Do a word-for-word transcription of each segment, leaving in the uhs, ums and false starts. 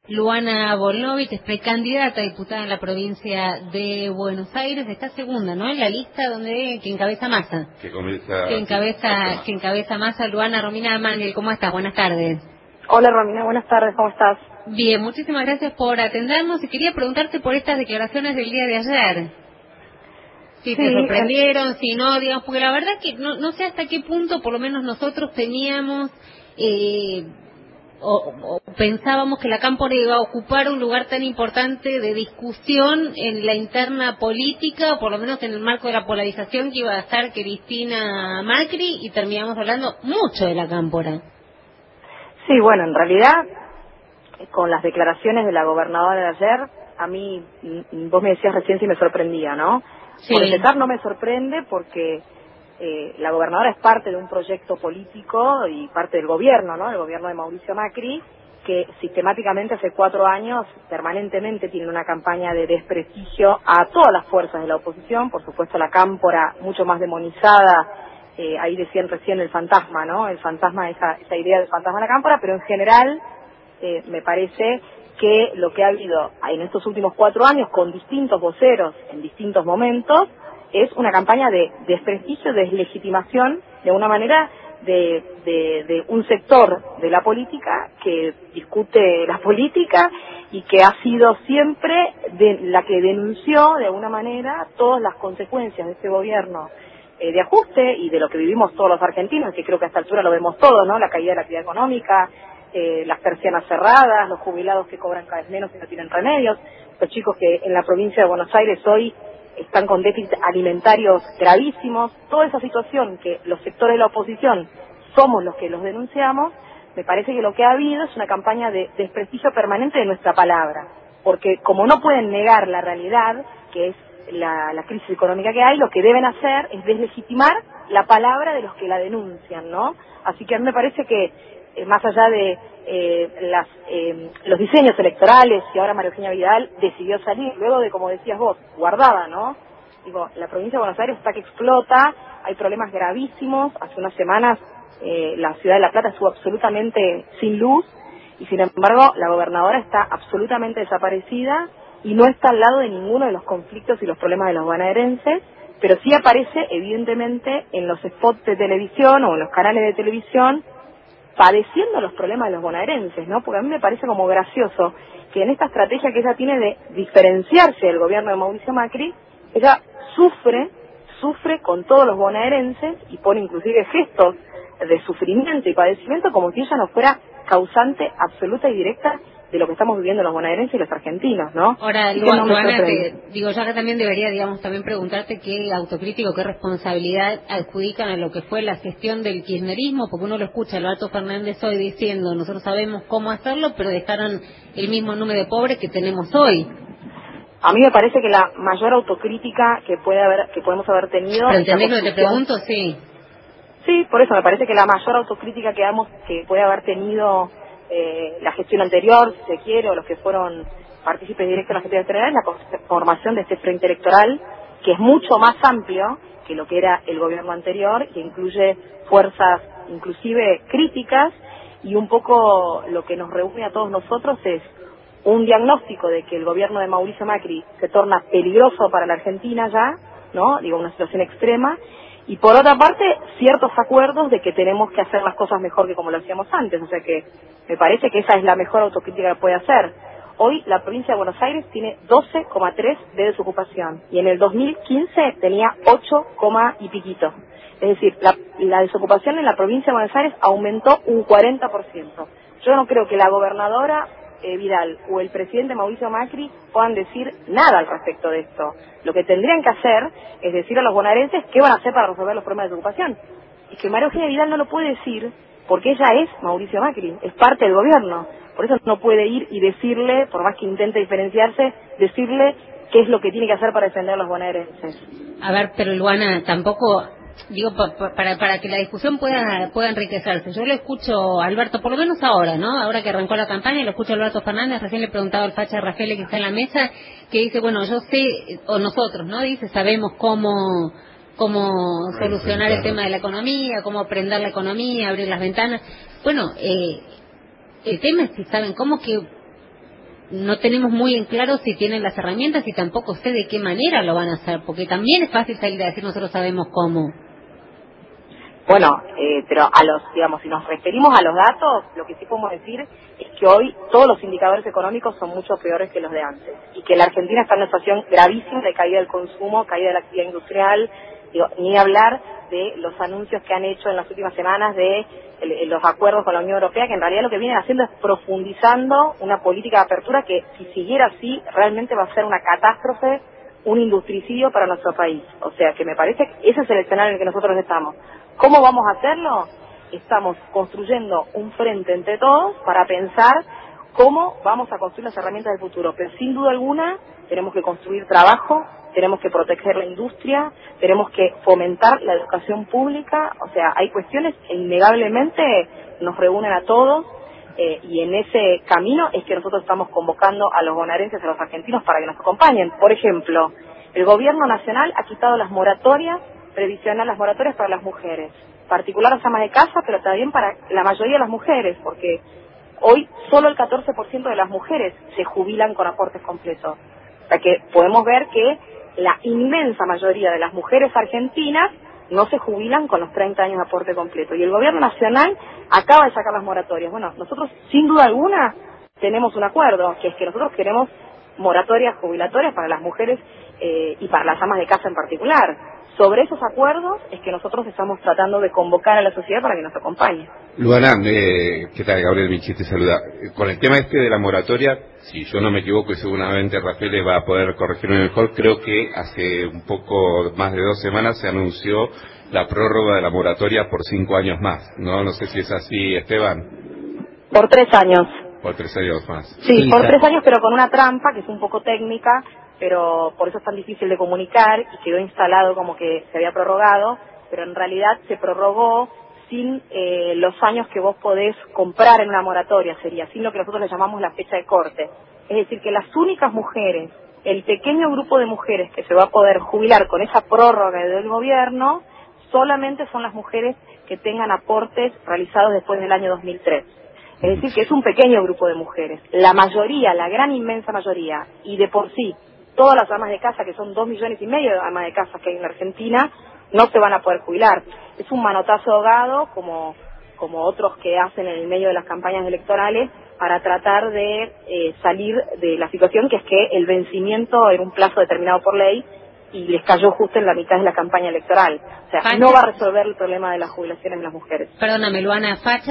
Luana Volnovich es precandidata a diputada en la provincia de Buenos Aires, está segunda, ¿no? En la lista donde que encabeza Massa. Que comienza... Que encabeza, que encabeza Massa. Luana. Romina Mangel, ¿cómo estás? Buenas tardes. Hola Romina, buenas tardes, ¿cómo estás? Bien, muchísimas gracias por atendernos y quería preguntarte por estas declaraciones del día de ayer. Si Sí, te sorprendieron, eh... si no, digamos, porque la verdad que no, no sé hasta qué punto, por lo menos nosotros teníamos... Eh, O, o pensábamos que la Cámpora iba a ocupar un lugar tan importante de discusión en la interna política, o por lo menos en el marco de la polarización que iba a estar Cristina Macri, y terminamos hablando mucho de la Cámpora. Sí, bueno, en realidad, con las declaraciones de la gobernadora de ayer, a mí, vos me decías recién si me sorprendía, ¿no? Sí. Por empezar, no me sorprende porque eh, la gobernadora es parte de un proyecto político y parte del gobierno, ¿no? El gobierno de Mauricio Macri, que sistemáticamente hace cuatro años, permanentemente tiene una campaña de desprestigio a todas las fuerzas de la oposición, por supuesto la Cámpora mucho más demonizada. Eh, ahí decían recién el fantasma, ¿no? El fantasma, esa, esa idea del fantasma de la Cámpora, pero en general eh, me parece que lo que ha habido en estos últimos cuatro años con distintos voceros en distintos momentos es una campaña de desprestigio, de deslegitimación, de una manera de, de, de un sector de la política que discute la política y que ha sido siempre de, la que denunció de alguna manera todas las consecuencias de este gobierno Eh, de ajuste y de lo que vivimos todos los argentinos, que creo que a esta altura lo vemos todos, ¿no? La caída de la actividad económica, eh, las persianas cerradas, los jubilados que cobran cada vez menos y no tienen remedios, los chicos que en la provincia de Buenos Aires hoy están con déficits alimentarios gravísimos, toda esa situación que los sectores de la oposición somos los que los denunciamos. Me parece que lo que ha habido es una campaña de desprestigio permanente de nuestra palabra, porque como no pueden negar la realidad, que es La, la crisis económica que hay, lo que deben hacer es deslegitimar la palabra de los que la denuncian, ¿no? Así que a mí me parece que, eh, más allá de eh, las, eh, los diseños electorales, y ahora María Eugenia Vidal decidió salir, luego de, como decías vos, guardada, ¿no? Digo, la provincia de Buenos Aires está que explota, hay problemas gravísimos, hace unas semanas eh, la ciudad de La Plata estuvo absolutamente sin luz, y sin embargo la gobernadora está absolutamente desaparecida, y no está al lado de ninguno de los conflictos y los problemas de los bonaerenses, pero sí aparece evidentemente en los spots de televisión o en los canales de televisión padeciendo los problemas de los bonaerenses, ¿no? Porque a mí me parece como gracioso que en esta estrategia que ella tiene de diferenciarse del gobierno de Mauricio Macri, ella sufre, sufre con todos los bonaerenses y pone inclusive gestos de sufrimiento y padecimiento como si ella no fuera causante absoluta y directa de lo que estamos viviendo los bonaerenses y los argentinos, ¿no? Ahora, Así que no me Luana, sorprende. te, digo, ya que también debería, digamos, también preguntarte qué autocrítico, qué responsabilidad adjudican a lo que fue la gestión del kirchnerismo, porque uno lo escucha a Alberto Fernández hoy diciendo, nosotros sabemos cómo hacerlo, pero dejaron el mismo número de pobres que tenemos hoy. A mí me parece que la mayor autocrítica que puede haber, que podemos haber tenido ¿Pero es la entendés lo que te construcción. pregunto? Sí. Sí, por eso me parece que la mayor autocrítica que damos, que puede haber tenido eh, la gestión anterior, si se quiere, o los que fueron partícipes directos de la gestión anterior, es la conformación de este frente electoral, que es mucho más amplio que lo que era el gobierno anterior, que incluye fuerzas inclusive críticas, y un poco lo que nos reúne a todos nosotros es un diagnóstico de que el gobierno de Mauricio Macri se torna peligroso para la Argentina ya, ¿no? Digo, una situación extrema. Y por otra parte, ciertos acuerdos de que tenemos que hacer las cosas mejor que como lo hacíamos antes. O sea que me parece que esa es la mejor autocrítica que puede hacer. Hoy la provincia de Buenos Aires tiene doce coma tres de desocupación y en el dos mil quince tenía ocho, y piquito. Es decir, la, la desocupación en la provincia de Buenos Aires aumentó un cuarenta por ciento. Yo no creo que la gobernadora Eh, Vidal o el presidente Mauricio Macri puedan decir nada al respecto de esto. Lo que tendrían que hacer es decir a los bonaerenses qué van a hacer para resolver los problemas de ocupación. Y que María Eugenia Vidal no lo puede decir porque ella es Mauricio Macri, es parte del gobierno. Por eso no puede ir y decirle, por más que intente diferenciarse, decirle qué es lo que tiene que hacer para defender a los bonaerenses. A ver, pero Luana, tampoco... Digo, pa, pa, para para que la discusión pueda pueda enriquecerse. Yo lo escucho a Alberto, por lo menos ahora, ¿no? Ahora que arrancó la campaña, lo escucho a Alberto Fernández. Recién le preguntaba al Facha Rafael que está en la mesa, que dice, bueno, yo sé, o nosotros, ¿no? Dice, sabemos cómo cómo solucionar el tema de la economía, cómo prender la economía, abrir las ventanas. Bueno, eh, el tema es si saben cómo que no tenemos muy en claro si tienen las herramientas y tampoco sé de qué manera lo van a hacer, porque también es fácil salir a decir nosotros sabemos cómo. Bueno, eh, pero a los, digamos, si nos referimos a los datos, lo que sí podemos decir es que hoy todos los indicadores económicos son mucho peores que los de antes y que la Argentina está en una situación gravísima de caída del consumo, caída de la actividad industrial, digo, ni hablar de los anuncios que han hecho en las últimas semanas de el, los acuerdos con la Unión Europea, que en realidad lo que vienen haciendo es profundizando una política de apertura que, si siguiera así, realmente va a ser una catástrofe, un industricidio para nuestro país. O sea, que me parece que ese es el escenario en el que nosotros estamos. ¿Cómo vamos a hacerlo? Estamos construyendo un frente entre todos para pensar cómo vamos a construir las herramientas del futuro. Pero sin duda alguna tenemos que construir trabajo, tenemos que proteger la industria, tenemos que fomentar la educación pública. O sea, hay cuestiones que innegablemente nos reúnen a todos eh, y en ese camino es que nosotros estamos convocando a los bonaerenses, a los argentinos para que nos acompañen. Por ejemplo, el gobierno nacional ha quitado las moratorias previsional, las moratorias para las mujeres, particular las amas de casa, pero también para la mayoría de las mujeres, porque hoy solo el catorce por ciento de las mujeres se jubilan con aportes completos. O sea que podemos ver que la inmensa mayoría de las mujeres argentinas no se jubilan con los treinta años de aporte completo. Y el gobierno nacional acaba de sacar las moratorias. Bueno, nosotros sin duda alguna tenemos un acuerdo, que es que nosotros queremos moratorias jubilatorias para las mujeres eh, y para las amas de casa en particular. Sobre esos acuerdos es que nosotros estamos tratando de convocar a la sociedad para que nos acompañe. Luana, eh, ¿qué tal? Gabriel Michi te saluda. Con el tema este de la moratoria, si yo no me equivoco y seguramente Rafael le va a poder corregirme mejor, creo que hace un poco más de dos semanas se anunció la prórroga de la moratoria por cinco años más, ¿no? No sé si es así, Esteban. Por tres años. Por tres años más. Sí, sí, por tres años, pero con una trampa que es un poco técnica, pero por eso es tan difícil de comunicar y quedó instalado como que se había prorrogado, pero en realidad se prorrogó sin eh, los años que vos podés comprar en una moratoria, sería, sin lo que nosotros le llamamos la fecha de corte. Es decir, que las únicas mujeres, el pequeño grupo de mujeres que se va a poder jubilar con esa prórroga del gobierno, solamente son las mujeres que tengan aportes realizados después del año dos mil tres. Es decir, que es un pequeño grupo de mujeres. La mayoría, la gran inmensa mayoría, y de por sí, todas las amas de casa, que son dos millones y medio de amas de casa que hay en la Argentina, no se van a poder jubilar. Es un manotazo ahogado, como, como otros que hacen en el medio de las campañas electorales, para tratar de eh, salir de la situación, que es que el vencimiento era un plazo determinado por ley y les cayó justo en la mitad de la campaña electoral. O sea, Facha. No va a resolver el problema de las jubilaciones de las mujeres. Perdóname, Luana, Facha.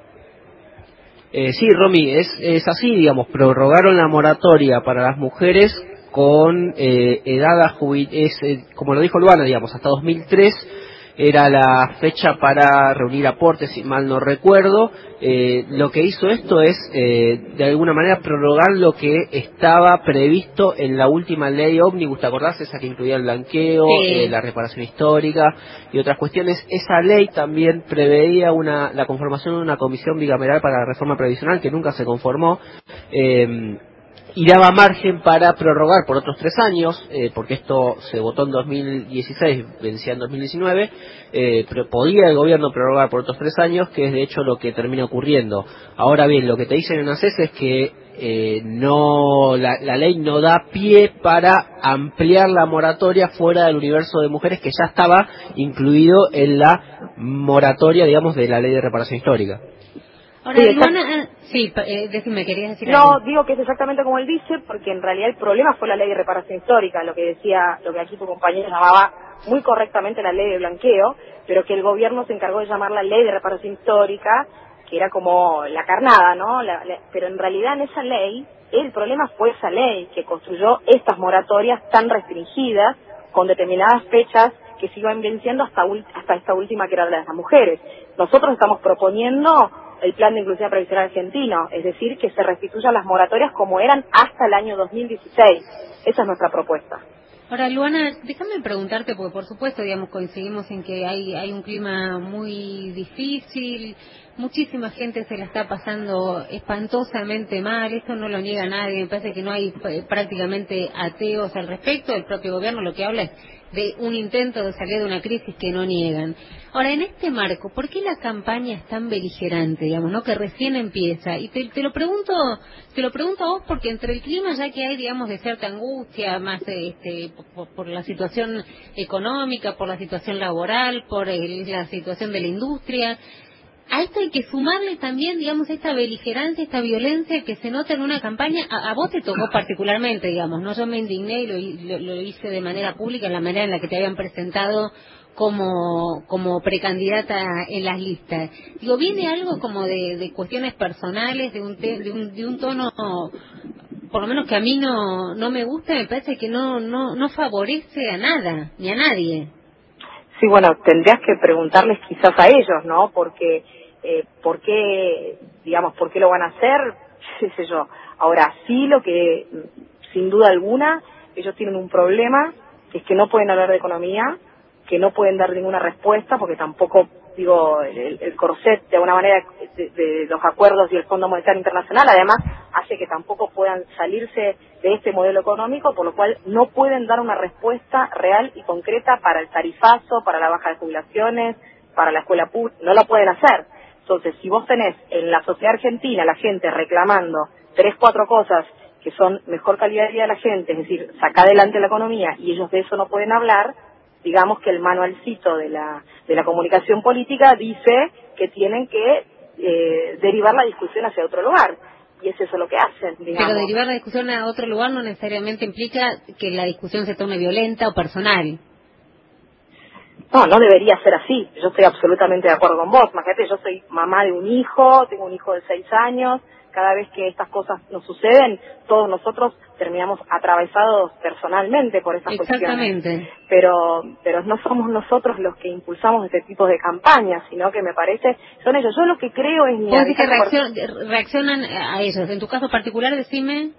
Eh, sí, Romy, es, es así, digamos, prorrogaron la moratoria para las mujeres con eh, edad a jubil es eh, como lo dijo Luana, digamos, hasta dos mil tres era la fecha para reunir aportes, si mal no recuerdo. Eh, lo que hizo esto es, eh, de alguna manera, prorrogar lo que estaba previsto en la última ley ómnibus, ¿te acordás? Esa que incluía el blanqueo, sí. eh, la reparación histórica y otras cuestiones. Esa ley también preveía una, la conformación de una comisión bicameral para la reforma previsional, que nunca se conformó. Eh, y daba margen para prorrogar por otros tres años, eh, porque esto se votó en dos mil dieciséis, vencía en dos mil diecinueve, eh, pero podía el gobierno prorrogar por otros tres años, que es de hecho lo que termina ocurriendo. Ahora bien, lo que te dicen en ACES es que eh, no la, la ley no da pie para ampliar la moratoria fuera del universo de mujeres que ya estaba incluido en la moratoria, digamos, de la ley de reparación histórica. Ahora, Sí, Luana, sí, eh, decime, querías decir No, algo. digo que es exactamente como él dice, porque en realidad el problema fue la ley de reparación histórica, lo que decía, lo que aquí tu compañero llamaba muy correctamente la ley de blanqueo, pero que el gobierno se encargó de llamar la ley de reparación histórica, que era como la carnada, ¿no? La, la, pero en realidad en esa ley, el problema fue esa ley que construyó estas moratorias tan restringidas, con determinadas fechas que se iban venciendo hasta, hasta esta última, que era la de las mujeres. Nosotros estamos proponiendo el plan de inclusión previsional argentino, es decir, que se restituyan las moratorias como eran hasta el año dos mil dieciséis. Esa es nuestra propuesta. Ahora, Luana, déjame preguntarte, porque por supuesto, digamos, coincidimos en que hay hay un clima muy difícil, muchísima gente se la está pasando espantosamente mal, esto no lo niega nadie, me parece que no hay eh, prácticamente ateos al respecto, el propio gobierno lo que habla es de un intento de salir de una crisis que no niegan. Ahora, en este marco, ¿por qué la campaña es tan beligerante, digamos, no, que recién empieza? Y te, te lo pregunto, te lo pregunto a vos porque entre el clima ya que hay, digamos, de cierta angustia, más este, por, por la situación económica, por la situación laboral, por el, la situación de la industria, a esto hay que sumarle también, digamos, esta beligerancia, esta violencia que se nota en una campaña. A, a vos te tocó particularmente, digamos, ¿no? Yo me indigné y lo, lo, lo hice de manera pública en la manera en la que te habían presentado como como precandidata en las listas. Digo, ¿viene algo como de, de cuestiones personales, de un, te, de un de un tono, por lo menos que a mí no no me gusta? Me parece que no no no favorece a nada, ni a nadie. Sí, bueno, tendrías que preguntarles quizás a ellos, ¿no? Porque, eh, ¿por qué, digamos, por qué lo van a hacer? Qué sé yo. Ahora, sí, lo que, sin duda alguna, ellos tienen un problema, que es que no pueden hablar de economía, que no pueden dar ninguna respuesta, porque tampoco, digo, el, el corset, de alguna manera, de, de los acuerdos y el Fondo Monetario Internacional, además, hace que tampoco puedan salirse de este modelo económico, por lo cual no pueden dar una respuesta real y concreta para el tarifazo, para la baja de jubilaciones, para la escuela pública, no lo pueden hacer. Entonces, si vos tenés en la sociedad argentina la gente reclamando tres, cuatro cosas que son mejor calidad de vida de la gente, es decir, saca adelante la economía, y ellos de eso no pueden hablar, digamos que el manualcito de la de la comunicación política dice que tienen que eh, derivar la discusión hacia otro lugar. Y es eso lo que hacen, digamos. Pero derivar la discusión a otro lugar no necesariamente implica que la discusión se tome violenta o personal. No, no debería ser así. Yo estoy absolutamente de acuerdo con vos. Imagínate, yo soy mamá de un hijo, tengo un hijo de seis años. Cada vez que estas cosas nos suceden, todos nosotros terminamos atravesados personalmente por esas Exactamente. cuestiones. Pero, pero no somos nosotros los que impulsamos este tipo de campañas, sino que me parece, son ellos. Yo lo que creo es... ¿Vos decís que reaccion, reaccionan a ellos? En tu caso particular, decime...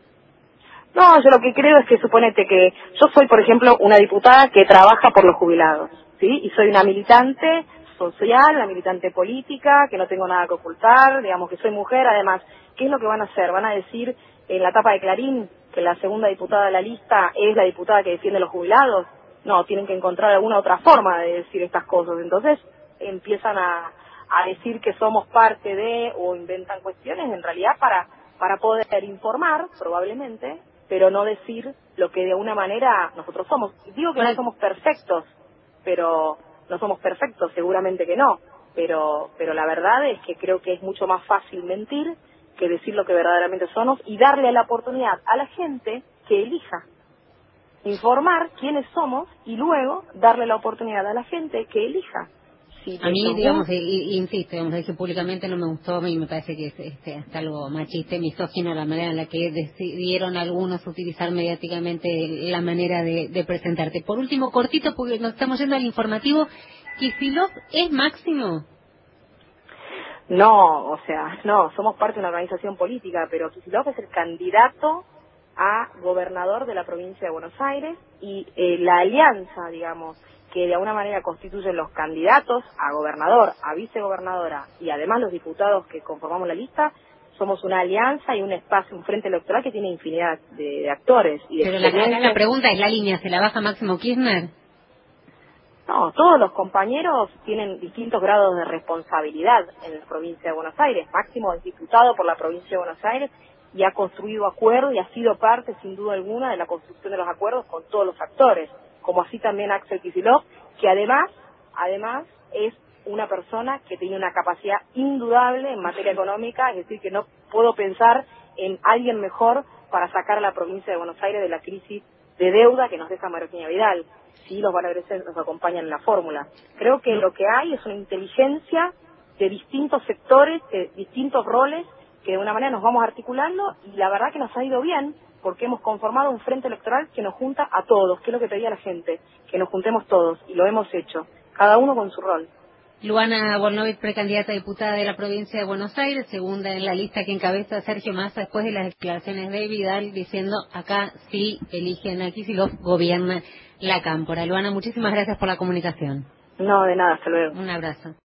No, yo lo que creo es que suponete que yo soy, por ejemplo, una diputada que trabaja por los jubilados, ¿sí? Y soy una militante social, una militante política, que no tengo nada que ocultar, digamos que soy mujer. Además, ¿qué es lo que van a hacer? ¿Van a decir en la tapa de Clarín que la segunda diputada de la lista es la diputada que defiende a los jubilados? No, tienen que encontrar alguna otra forma de decir estas cosas. Entonces empiezan a, a decir que somos parte de, o inventan cuestiones, en realidad para, para poder informar, probablemente, pero no decir lo que de alguna manera nosotros somos. Digo que no somos perfectos, pero no somos perfectos, seguramente que no, pero pero la verdad es que creo que es mucho más fácil mentir que decir lo que verdaderamente somos y darle la oportunidad a la gente que elija. Informar quiénes somos y luego darle la oportunidad a la gente que elija. Sí, a mí, digamos, y, y, insisto, digamos, dije públicamente, no me gustó, a mí me parece que es este, hasta algo machista y misógino la manera en la que decidieron algunos utilizar mediáticamente la manera de, de presentarte. Por último, cortito, porque nos estamos yendo al informativo, ¿Kicillof es Máximo? No, o sea, no, somos parte de una organización política, pero Kicillof es el candidato a gobernador de la provincia de Buenos Aires y eh, la alianza, digamos, que de alguna manera constituyen los candidatos a gobernador, a vicegobernadora y además los diputados que conformamos la lista, somos una alianza y un espacio, un frente electoral que tiene infinidad de, de actores. Y de Pero la, acá la pregunta es, ¿la línea se la baja Máximo Kirchner? No, todos los compañeros tienen distintos grados de responsabilidad en la provincia de Buenos Aires. Máximo es diputado por la provincia de Buenos Aires y ha construido acuerdos y ha sido parte, sin duda alguna, de la construcción de los acuerdos con todos los actores, como así también Axel Kicillof, que además, además es una persona que tiene una capacidad indudable en materia económica, es decir, que no puedo pensar en alguien mejor para sacar a la provincia de Buenos Aires de la crisis de deuda que nos deja María Vidal. Sí, los van a ver, nos acompañan en la fórmula. Creo que lo que hay es una inteligencia de distintos sectores, de distintos roles, que de una manera nos vamos articulando y la verdad que nos ha ido bien, porque hemos conformado un frente electoral que nos junta a todos, que es lo que pedía la gente, que nos juntemos todos, y lo hemos hecho, cada uno con su rol. Luana Volnovich, precandidata a diputada de la provincia de Buenos Aires, segunda en la lista que encabeza Sergio Massa después de las declaraciones de Vidal diciendo acá sí eligen a Kicillof, gobierna la Cámpora. Luana, muchísimas gracias por la comunicación. No, de nada, hasta luego. Un abrazo.